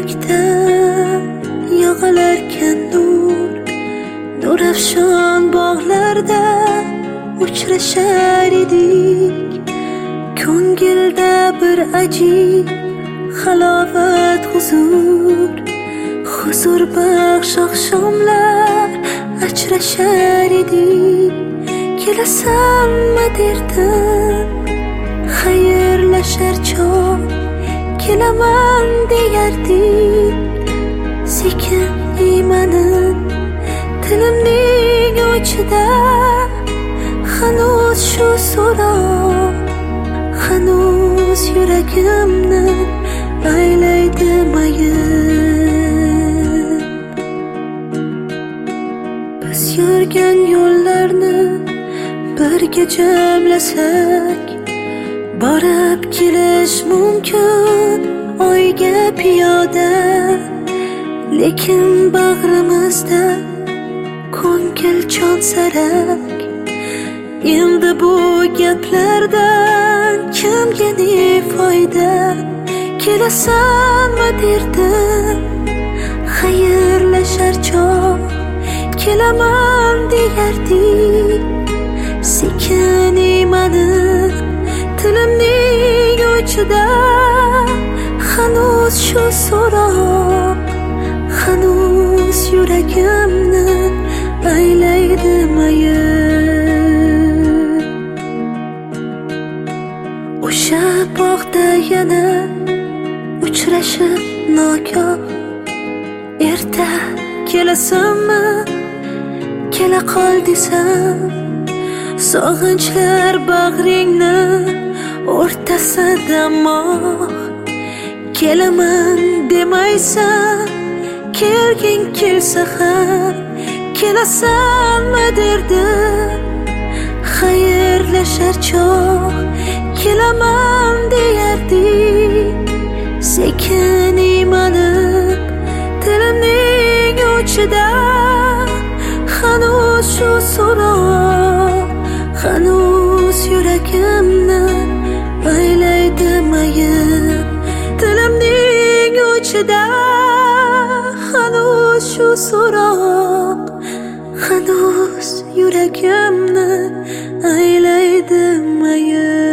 yurakdan yog'ilarkan nurafshon bog'larda uchrashar edik. Ko'ngilda bir ajib halovat huzur baxsh oqshomlar ajrashar edik. Kelasanmi derdim xayrlashar chog', kelaman deyardik. Sekin iymanib tilimning uchida hanuz shu so'roq, hanuz yuragimni aylaydi mayib. Biz yurgan yo'llarni birga jamlasak, borib kelish mumkin oyga piyoda. Lekin bag'rimizda ko'ngil jonsarak, endi bu gaplardan kimga ne foyda? Kelasanmi derdim xayrlashar chog', kelaman deyardik. Sekin iymanib tilimning uchida hanuz shu so'roq, hanuz yuragimni aylaydi mayib. O'sha bog'da yana uchrashib nogoh, erta kelasanmi kela qol desam, sog'inchlar bag'ringni o'rtasida moh. Kelaman demaysan, kelging kelsa ham, kelasanmi derdim xayrlashar chog', kelaman deyardik. Sekin iymanib tilimning uchida hanuz shu so'roq, hanuz yuragimni aylaydi mayib. Tilimning uchida hanuz shu so'roq, hanuz yuragimni aylaydi mayib.